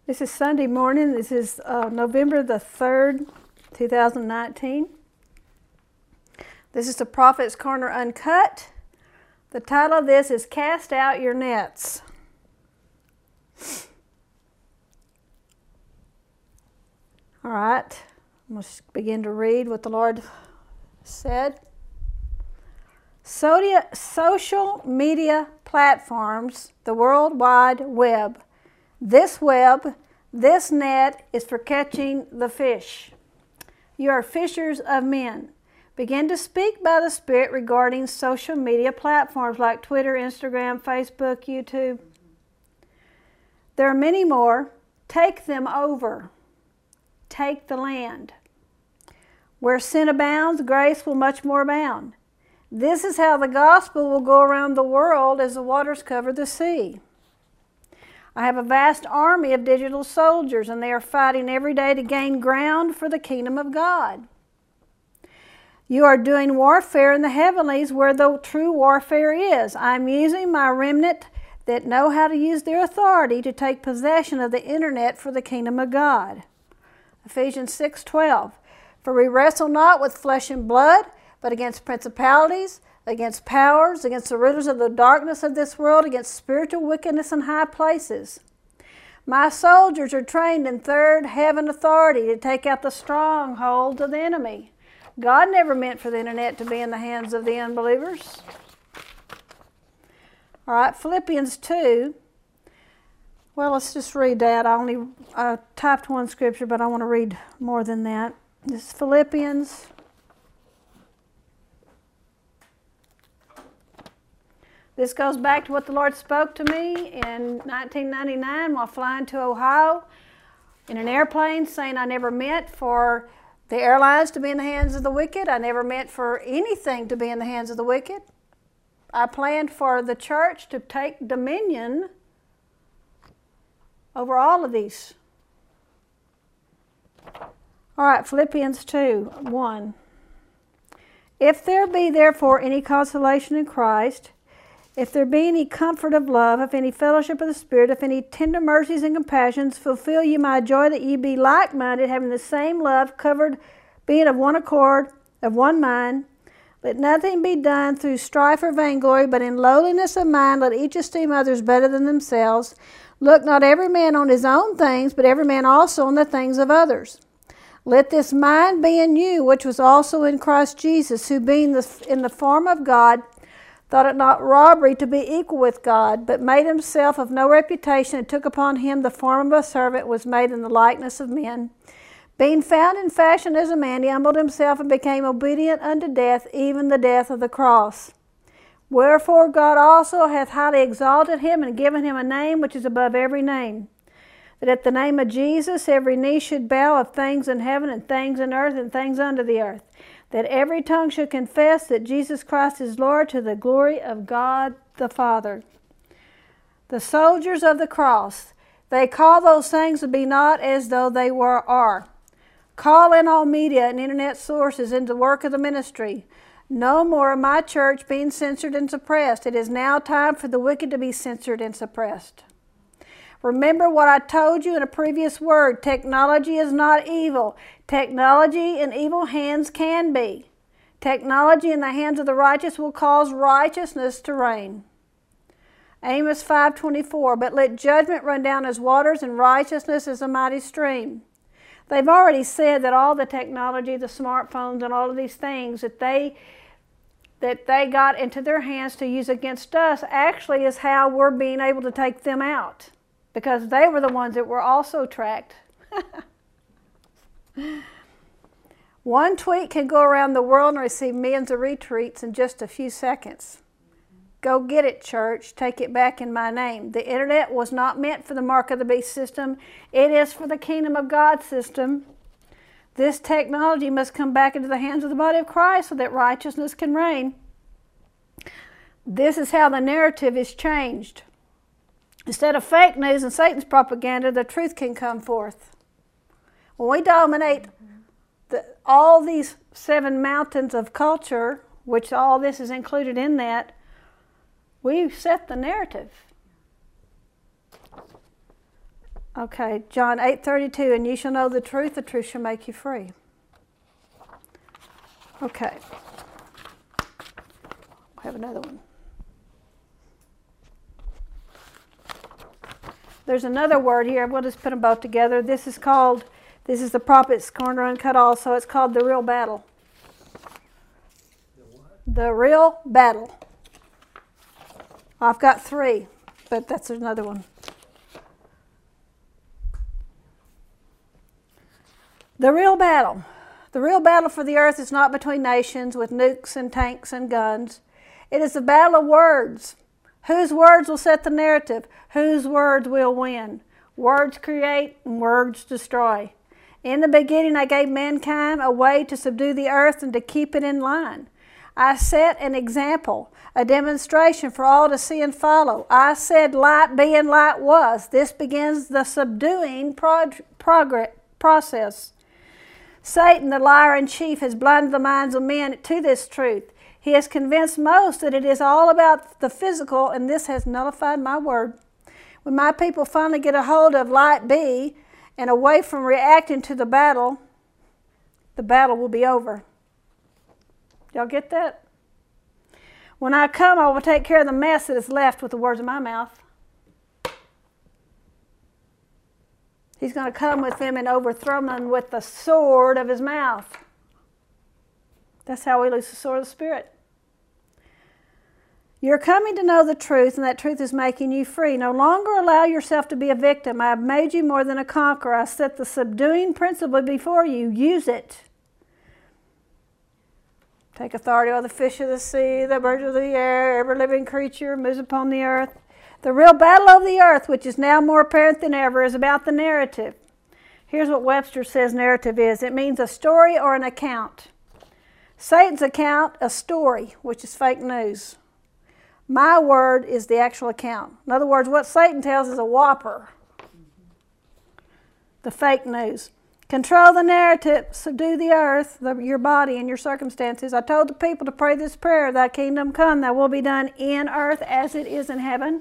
This is Sunday morning. This is November the 3rd, 2019. This is the Prophet's Corner Uncut. The title of this is Cast Out Your Nets. All right, I'm going to begin to read what the Lord said. Social media platforms, the World Wide Web. This net is for catching the fish. You are fishers of men. Begin to speak by the Spirit regarding social media platforms like Twitter, Instagram, Facebook, YouTube. There are many more. Take them over. Take the land. Where sin abounds, grace will much more abound. This is how the gospel will go around the world as the waters cover the sea. I have a vast army of digital soldiers, and they are fighting every day to gain ground for the kingdom of God. You are doing warfare in the heavenlies where the true warfare is. I'm using my remnant that know how to use their authority to take possession of the internet for the kingdom of God. Ephesians 6:12. For we wrestle not with flesh and blood, but against principalities, against powers, against the rulers of the darkness of this world, against spiritual wickedness in high places. My soldiers are trained in third heaven authority to take out the strongholds of the enemy. God never meant for the internet to be in the hands of the unbelievers. All right, Philippians 2. Well, let's just read that. I typed one scripture, but I want to read more than that. This is Philippians. This goes back to what the Lord spoke to me in 1999 while flying to Ohio in an airplane, saying I never meant for the airlines to be in the hands of the wicked. I never meant for anything to be in the hands of the wicked. I planned for the church to take dominion over all of these. All right, Philippians 2:1. If there be therefore any consolation in Christ, if there be any comfort of love, if any fellowship of the Spirit, if any tender mercies and compassions, fulfill ye my joy, that ye be like-minded, having the same love, covered, being of one accord, of one mind. Let nothing be done through strife or vainglory, but in lowliness of mind let each esteem others better than themselves. Look not every man on his own things, but every man also on the things of others. Let this mind be in you, which was also in Christ Jesus, who being in the form of God, thought it not robbery to be equal with God, but made himself of no reputation, and took upon him the form of a servant, was made in the likeness of men. Being found in fashion as a man, he humbled himself and became obedient unto death, even the death of the cross. Wherefore God also hath highly exalted him, and given him a name which is above every name, that at the name of Jesus every knee should bow, of things in heaven and things in earth and things under the earth, that every tongue should confess that Jesus Christ is Lord, to the glory of God the Father. The soldiers of the cross, they call those things to be not as though they are. Call in all media and internet sources into the work of the ministry. No more of my church being censored and suppressed. It is now time for the wicked to be censored and suppressed. Remember what I told you in a previous word. Technology is not evil. Technology in evil hands can be. Technology in the hands of the righteous will cause righteousness to reign. Amos 5:24. But let judgment run down as waters, and righteousness as a mighty stream. They've already said that all the technology, the smartphones and all of these things that they got into their hands to use against us actually is how we're being able to take them out. Because they were the ones that were also tracked. One tweet can go around the world and receive millions of retweets in just a few seconds. Go get it, church. Take it back in my name. The internet was not meant for the mark of the beast system. It is for the kingdom of God system. This technology must come back into the hands of the body of Christ so that righteousness can reign. This is how the narrative is changed. Instead of fake news and Satan's propaganda, the truth can come forth. When we dominate all these 7 mountains of culture, which all this is included in that, we set the narrative. Okay, John 8:32, and ye shall know the truth shall make you free. Okay. I have another one. There's another word here. We'll just put them both together. This is the prophet's corner uncut also. It's called the real battle. The real battle. I've got 3, but that's another one. The real battle. The real battle for the earth is not between nations with nukes and tanks and guns. It is a battle of words. Whose words will set the narrative? Whose words will win? Words create and words destroy. In the beginning I gave mankind a way to subdue the earth and to keep it in line. I set an example, a demonstration for all to see and follow. I said light be and light was. This begins the subduing process. Satan, the liar in chief, has blinded the minds of men to this truth. He has convinced most that it is all about the physical, and this has nullified my word. When my people finally get a hold of light be and away from reacting to the battle will be over. Y'all get that? When I come, I will take care of the mess that is left with the words of my mouth. He's going to come with them and overthrow them with the sword of his mouth. That's how we lose the sword of the Spirit. You're coming to know the truth, and that truth is making you free. No longer allow yourself to be a victim. I have made you more than a conqueror. I set the subduing principle before you. Use it. Take authority over the fish of the sea, the birds of the air, every living creature moves upon the earth. The real battle of the earth, which is now more apparent than ever, is about the narrative. Here's what Webster says narrative is. It means a story or an account. Satan's account, a story, which is fake news. My word is the actual account. In other words, what Satan tells is a whopper. The fake news. Control the narrative, subdue the earth, your body and your circumstances. I told the people to pray this prayer, thy kingdom come, thy will be done in earth as it is in heaven.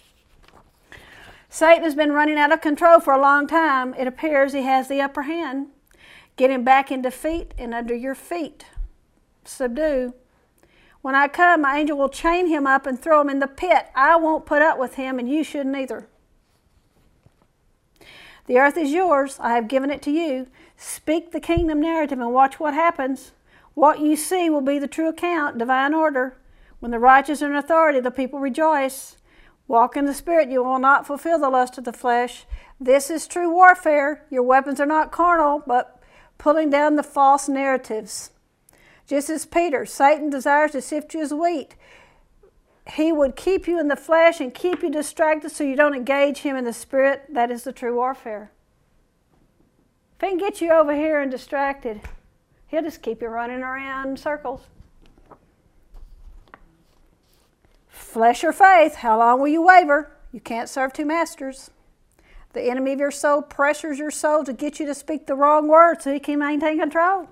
Satan has been running out of control for a long time. It appears he has the upper hand. Get him back in defeat and under your feet. Subdue. When I come, my angel will chain him up and throw him in the pit. I won't put up with him, and you shouldn't either. The earth is yours. I have given it to you. Speak the kingdom narrative and watch what happens. What you see will be the true account, divine order. When the righteous are in authority, the people rejoice. Walk in the Spirit, you will not fulfill the lust of the flesh. This is true warfare. Your weapons are not carnal, but pulling down the false narratives. Just as Peter, Satan desires to sift you as wheat. He would keep you in the flesh and keep you distracted so you don't engage him in the Spirit. That is the true warfare. If he can get you over here and distracted, he'll just keep you running around in circles. Flesh or faith, how long will you waver? You can't serve two masters. The enemy of your soul pressures your soul to get you to speak the wrong words so he can maintain control.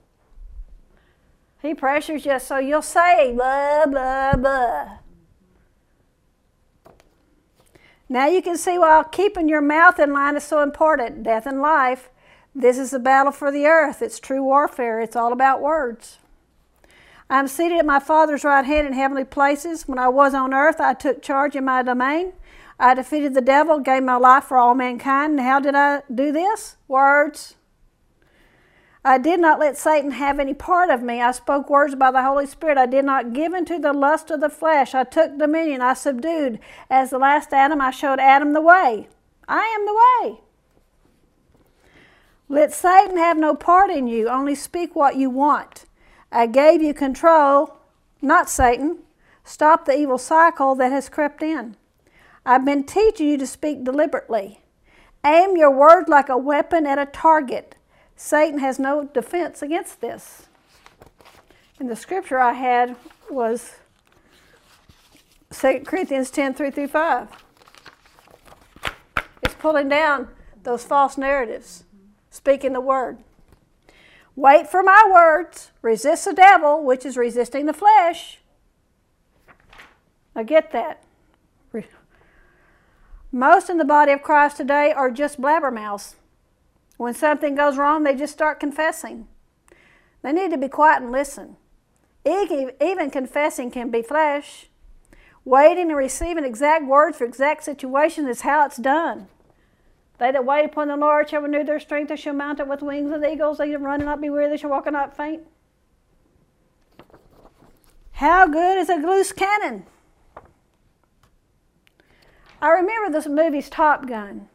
He pressures you so you'll say blah, blah, blah. Now you can see why keeping your mouth in line is so important. Death and life. This is the battle for the earth. It's true warfare. It's all about words. I am seated at my Father's right hand in heavenly places. When I was on earth, I took charge in my domain. I defeated the devil, gave my life for all mankind. And how did I do this? Words. I did not let Satan have any part of me. I spoke words by the Holy Spirit. I did not give into the lust of the flesh. I took dominion. I subdued. As the last Adam, I showed Adam the way. I am the way. Let Satan have no part in you. Only speak what you want. I gave you control, not Satan. Stop the evil cycle that has crept in. I've been teaching you to speak deliberately. Aim your word like a weapon at a target. Satan has no defense against this. And the scripture I had was 2 Corinthians 10, 3-5. It's pulling down those false narratives, speaking the word. Wait for my words. Resist the devil, which is resisting the flesh. Now get that. Most in the body of Christ today are just blabbermouths. When something goes wrong, they just start confessing. They need to be quiet and listen. Even confessing can be flesh. Waiting and receiving exact words for exact situations is how it's done. They that wait upon the Lord shall renew their strength. They shall mount up with wings of eagles. They shall run and not be weary. They shall walk and not faint. How good is a loose cannon? I remember this movie's Top Gun.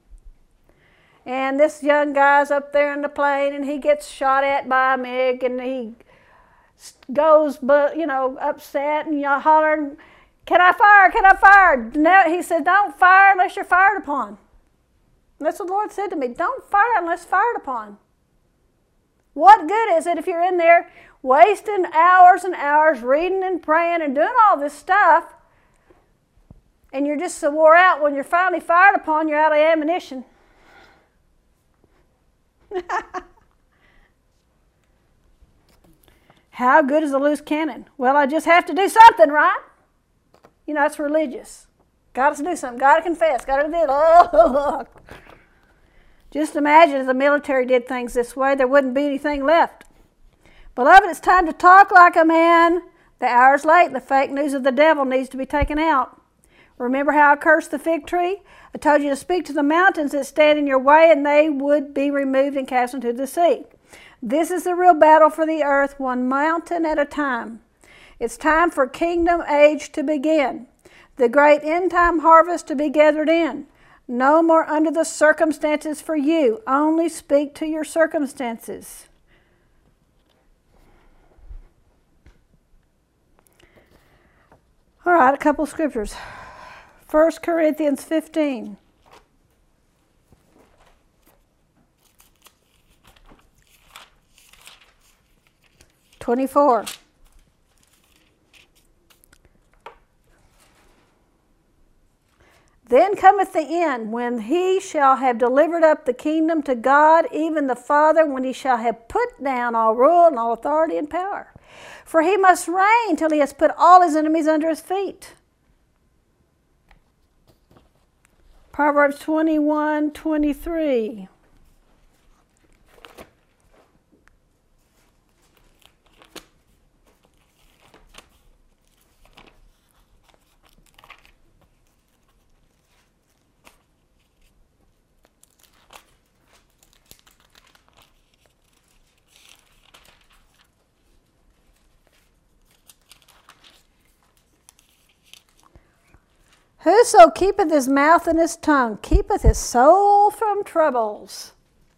And this young guy's up there in the plane, and he gets shot at by a MiG, and he goes, upset and hollering, "Can I fire? Can I fire?" No, he said, "Don't fire unless you're fired upon." And that's what the Lord said to me. Don't fire unless fired upon. What good is it if you're in there wasting hours and hours reading and praying and doing all this stuff, and you're just so wore out when you're finally fired upon, you're out of ammunition? How good is a loose cannon? Well, I just have to do something, right? It's religious. Got to do something. Got to confess. Got to do it. Oh. Just imagine if the military did things this way, there wouldn't be anything left. Beloved, it's time to talk like a man. The hour's late. The fake news of the devil needs to be taken out. Remember how I cursed the fig tree? I told you to speak to the mountains that stand in your way, and they would be removed and cast into the sea. This is the real battle for the earth, one mountain at a time. It's time for kingdom age to begin. The great end time harvest to be gathered in. No more under the circumstances for you. Only speak to your circumstances. All right, a couple scriptures. 1 Corinthians 15. (24). Then cometh the end, when he shall have delivered up the kingdom to God, even the Father, when he shall have put down all rule and all authority and power. For he must reign till he has put all his enemies under his feet. Proverbs 21:23. Whoso keepeth his mouth and his tongue keepeth his soul from troubles.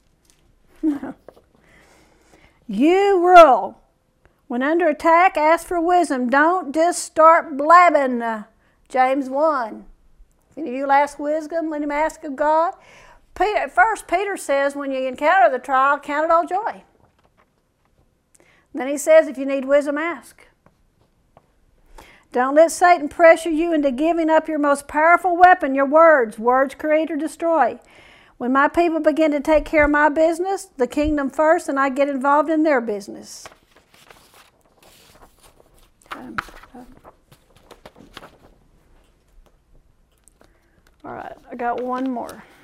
You rule. When under attack, ask for wisdom. Don't just start blabbing. James 1. If any of you ask wisdom, let him ask of God. First, Peter says, when you encounter the trial, count it all joy. Then he says, if you need wisdom, ask. Don't let Satan pressure you into giving up your most powerful weapon, your words. Words create or destroy. When my people begin to take care of my business, the kingdom first, and I get involved in their business. All right, I got one more.